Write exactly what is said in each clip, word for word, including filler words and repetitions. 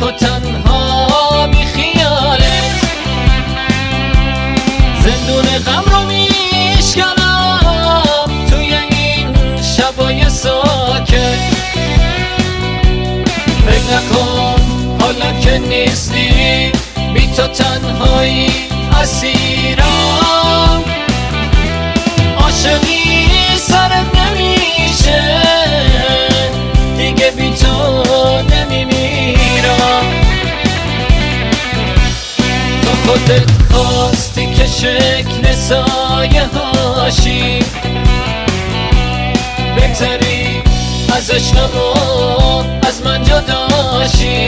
و تنها بی خیالت، زندون غم رو میشکنم توی این شبای ساکت. فکر نکن حالا که نیستی بی تو تنهایی اسیرم، عاشقی سرت نمیشه دیگه بی تو نمیمیرم. تو خودت خواستی که شکل سایه هاشی، بهتری از عشقم و از من جداشی.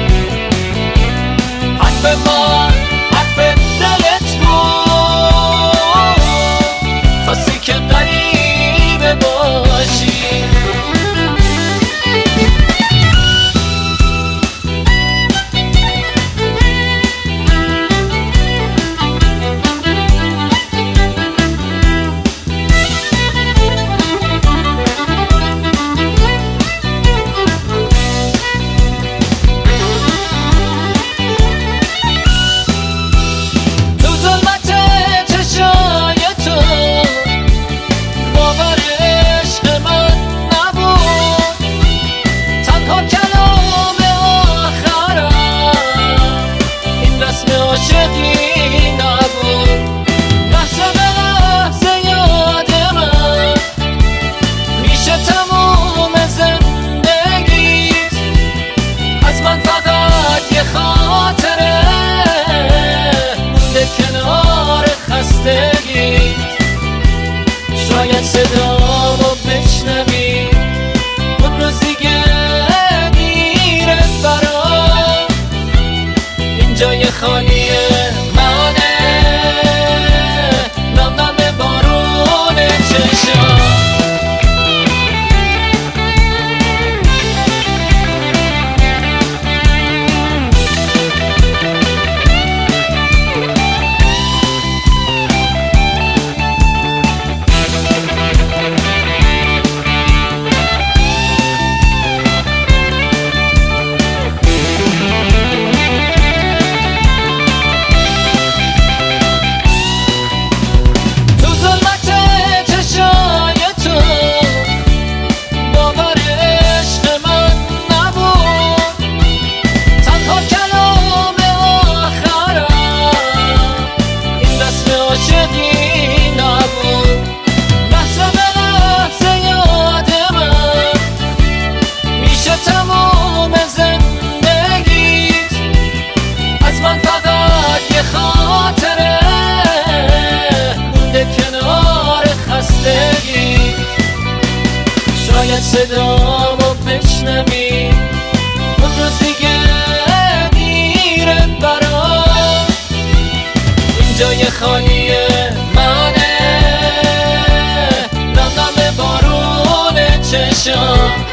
حرف من حرف دلت بود، خواستی که غریبه باشی. شاید صدامو بشنوی اون روز دیگه دیره برام، این جای خالی منه نم نم بارون چشام. شاید صدامو بشنوی اون روز دیگه دیره برام، این جای خالی منه نم نم بارون چشام.